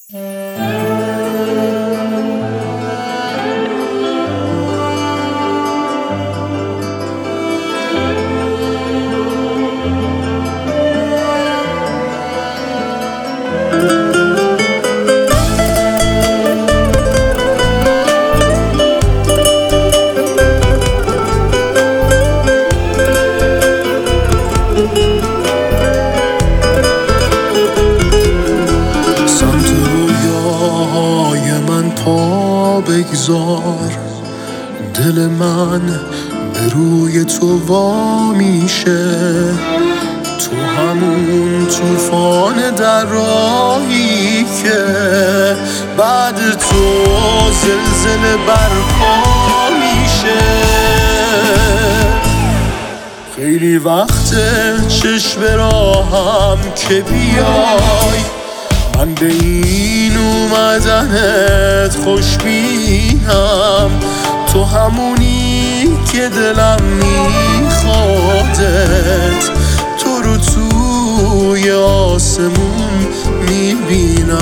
پا بگذار، دل من به روی تو وا میشه. تو همون طوفان در راهی که بعد تو زلزله برپا میشه. خیلی وقته چشم راهم که بیای، من به این اومدنت خوشبینم. تو همونی که دلم میخوادت، تو رو توی آسمون میبینم.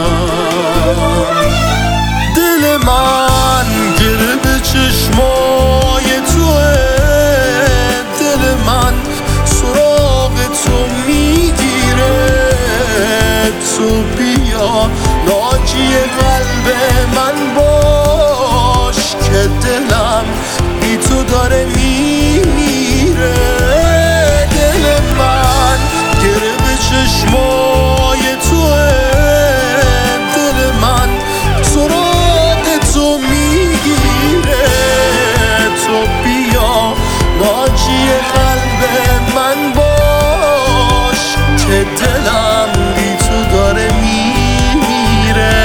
دل من گره به چشمای توه، دل من سراغ تو میگیره. تو بیا ناجی قلب من باش، که دلم بی تو داره میمیره. دل من گره به چشمای توه، دل من سراغ تو میگیره. تو بیا ناجی قلب من باش، که دلم بی تو داره میمیره.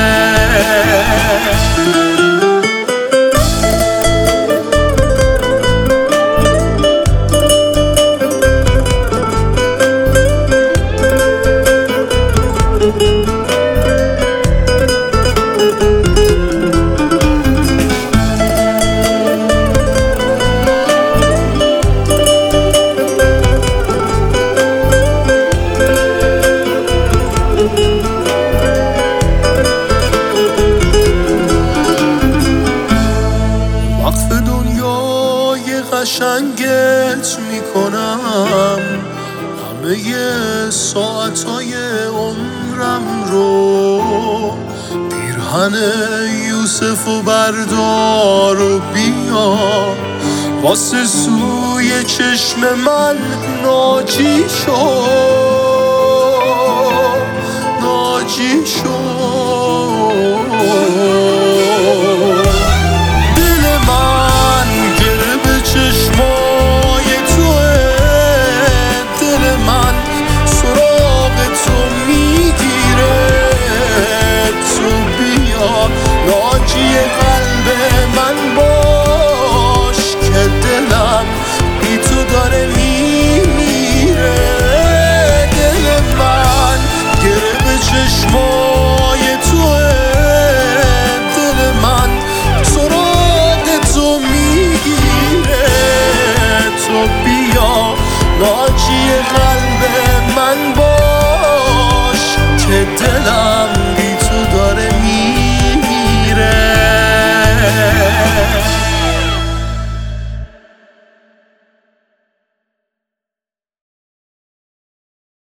قشنگت میکنم، همه ساعتهای عمرم رو. پیرهن یوسف و بردار و بیا، واسه سوی چشم من ناجی شو، ناجی شو. ناجی قلب من